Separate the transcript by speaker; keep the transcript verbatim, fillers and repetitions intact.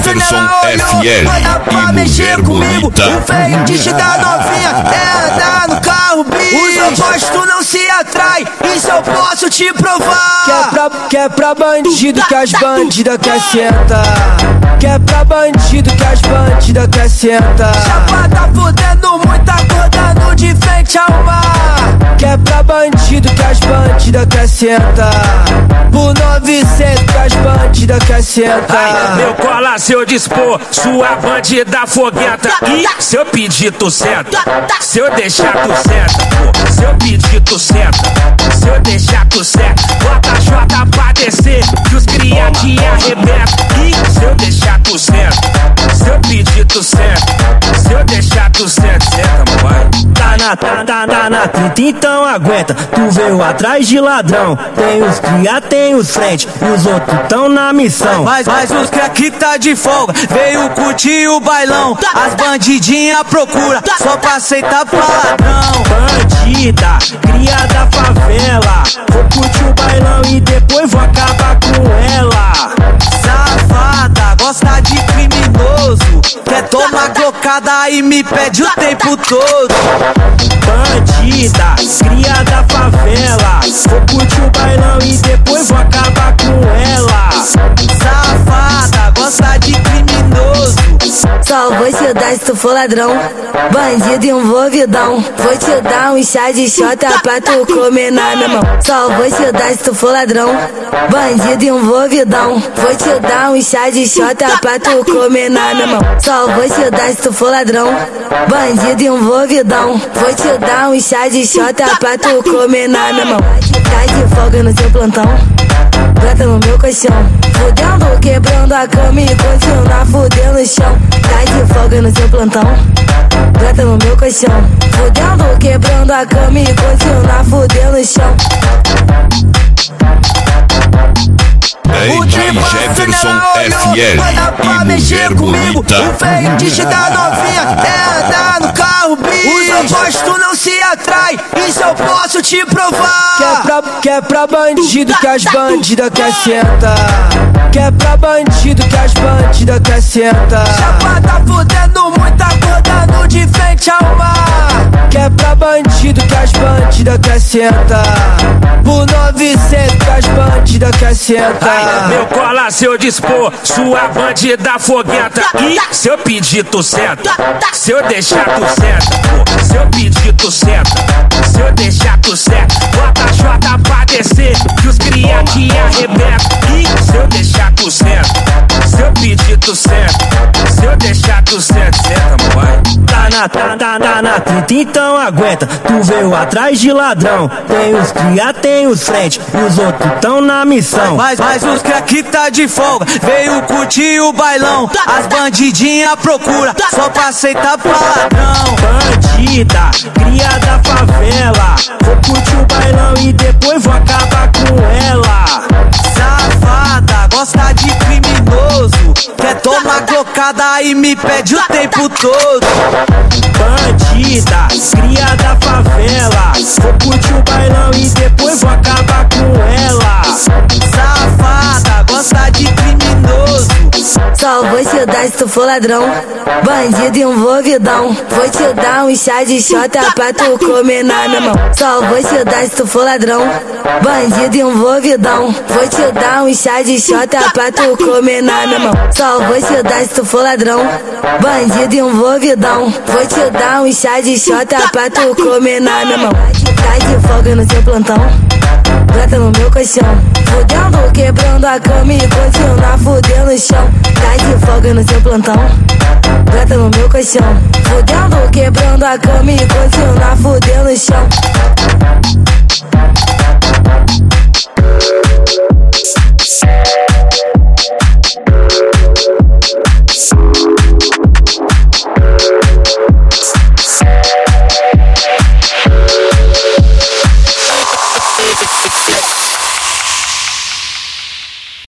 Speaker 1: Jefferson F L e Mulher Bonita.
Speaker 2: O feitiço da novinha é andar no carro bis. Os opostos não se atraem, isso eu posso te provar.
Speaker 3: Quer pra, quer pra bandido que as bandidas quer sentar. Quer pra bandido que as bandidas quer sentar.
Speaker 2: Chapa tá fudendo muito, acordando de frente ao mar.
Speaker 3: Quer pra bandido que as bandidas quer sentar. Por novecentos que as bandidas quer sentar.
Speaker 4: Ai, meu cola se eu dispor, sua bandida foguenta. E se eu pedir tu senta, se eu deixar tu senta, pô. Se eu pedir tu senta, se eu deixar tu senta. Bota a jota pra descer, que os cria te arrebenta. E se eu deixar tu senta, se eu pedir tu senta, se eu deixar tu senta, senta, mãe.
Speaker 3: Tá na, tá, tá, tá na trita, então aguenta. Tu veio atrás de ladrão. Tem os cria, tem os frente, e os outros tão na missão.
Speaker 2: Mas, mas os crack tá de folga, veio curtir o bailão. As bandidinha procura, só pra aceitar paladão.
Speaker 3: Bandida, cria da favela. Vou curtir o bailão e depois vou acabar com ela.
Speaker 2: Safada, gosta de criminoso. Quer tomar cocada e me pede o tempo todo.
Speaker 3: Bandida, cria da favela. Vou curtir o bailão e depois vou acabar com ela.
Speaker 2: Safada, gosta de criminoso.
Speaker 5: Só vou te dar se tu for ladrão. Bandido envolvidão. Vou te dar um chá de xota pra tu comer na minha mão. Só vou te dar se tu for ladrão. Bandido envolvidão. Vou te dar um chá de xota pra tu comer na minha mão. Só vou te dar se tu for ladrão. Bandido envolvidão. Vou te dar um chá de xota pra tu comer na minha mão. Tá de folga no seu plantão, brota no meu colchão. Fudendo, quebrando a cama e continua fudendo o chão. Tá de folga no seu plantão, brota no meu colchão. Fudendo, quebrando a cama e continua fudendo o chão.
Speaker 1: D J Jefferson F L e Mulher Bonita.
Speaker 2: O feitiço da novinha é andar no carro bis. Os opostos não se atraem, isso eu posso te provar.
Speaker 3: Quer pra, quer pra bandido que as bandidas quer sentar. Quer pra bandido que as bandidas quer sentar.
Speaker 2: Chapa tá fudendo muito, acordando de frente ao mar.
Speaker 3: Quer pra bandido que as bandidas quer sentar. Por novecentos que as bandidas quer sentar.
Speaker 4: Ai, meu cola se eu dispor, sua bandida foguenta. E se eu pedir tu senta, se eu deixar tu senta, pô. Se eu pedir tu senta, se eu deixar tu senta. Bota a jota pra descer, que os cria te arrebenta. E se eu deixar tu senta, se eu pedir tu senta, se eu deixar tu senta, senta, mãe.
Speaker 3: Tá na, tá, tá, tá na trita, então aguenta. Tu veio atrás de ladrão. Tem os cria, tem os frente, e os outros tão na missão.
Speaker 2: Mas, mas os crack tá de folga, veio curtir o bailão. As bandidinha procura, só pra aceitar paladão.
Speaker 3: Bandida, cria da favela. Vou curtir o bailão e depois vou acabar com ela.
Speaker 2: Safada, gosta de criminoso. Quer tomar cocada e me pede o tempo todo.
Speaker 3: Bandida, cria da favela. Vou curtir o bailão e depois vou acabar com ela.
Speaker 2: Safada, gosta de criminoso.
Speaker 5: Só vou te dar se tu for ladrão. Bandido envolvidão. Vou te dar um chá de xota pra tu comer na minha mão. Só vou te dar se tu for ladrão. Bandido envolvidão. Vou te dar um chá de xota pra tu comer na minha mão. Só vou te dar se tu for ladrão. Bandido envolvidão. Vou te dar um chá de xota pra tu comer na minha mão. Tá de folga no seu plantão, brota no meu colchão. Fudendo, quebrando a cama e continua fudendo o chão. Tá de folga no seu plantão, brota no meu colchão. Fudendo, quebrando a cama e continua fudendo o chão.